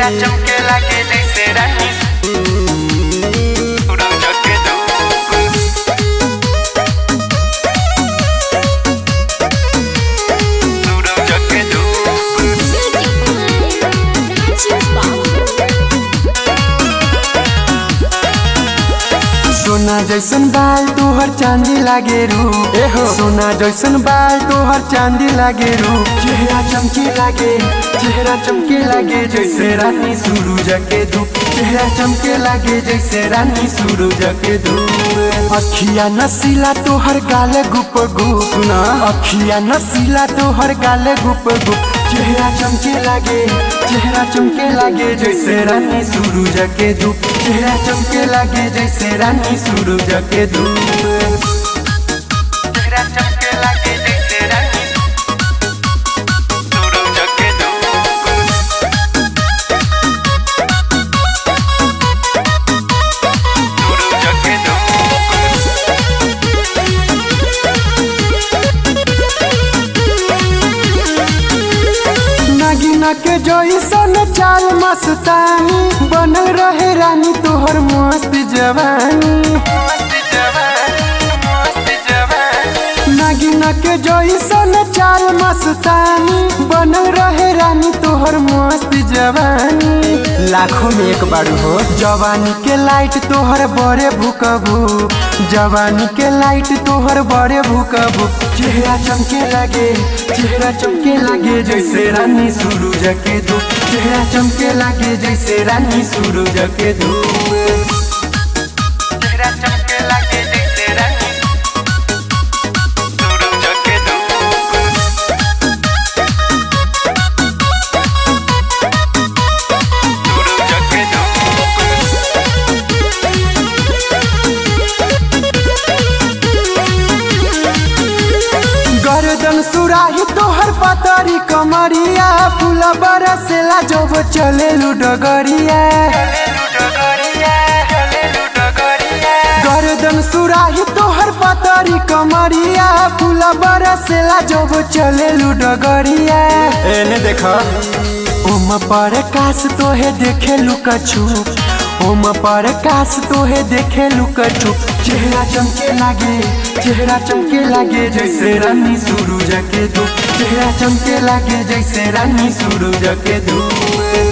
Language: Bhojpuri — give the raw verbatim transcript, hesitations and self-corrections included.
चमके लागे जैसे रानी सूरज के धूप सूरज के धूप। सोना जैसन बाल तोहर चांदी लागे रू एहो सोना जैसन बाल तोहर चांदी लागे रू चेहरा चमके लागे चेहरा चमके लागे जैसे रानी सूरज के धूप चेहरा चमके लागे जैसे रानी सूरज के धूप। अखिया नसीला तोहर गाले गुप गुप सुना अखिया नसीला तोहर गाले गुप गुप चेहरा चमके लागे चेहरा चमके लागे जैसे रानी सूरज के धूप चेहरा चमके लागे जैसे रानी सूरज के धूप। चेहरा चमके लागे जैसे रानी सूरज के धूप सूरज के नागिना के जैसन चाल मस्तानी बनल रहे रानी तोहर मस्त जवानी मस्त जवानी मस्त जवानी। नागिना के जैसन चाल मस्तानी बनल रहे रानी तोहर मस्त जवानी लाखों में एक बार हो जवानी के लाइट तोहर बड़े भूकबू जवानी के लाइट तोहर बड़े भूकबू चेहरा चमके लागे चेहरा चमके लागे जैसे रानी सूरज के धूप चेहरा चमके लागे जैसे रानी सूरज के धूप। चेहरा चमके लागे जैसे रानी सूरज के धूप सूरज के गर्दन सुराही तोहर पतरी कमरिया फूल बरसेला जब चले डगरिया चलेलु डगरिया चलेलु डगरिया। गर्दन सुराही तोहर पतरी कमरिया फूल बरसेला जब चले डगरिया एने देखा ओम पर काश तोहे देखे लुकछू ओम पर काश तोहे देखे लुकछू चेहरा चमके लागे चेहरा चमके लागे जैसे रानी सूरज के धूप चेहरा चमके लागे जैसे रानी सूरज के धूप।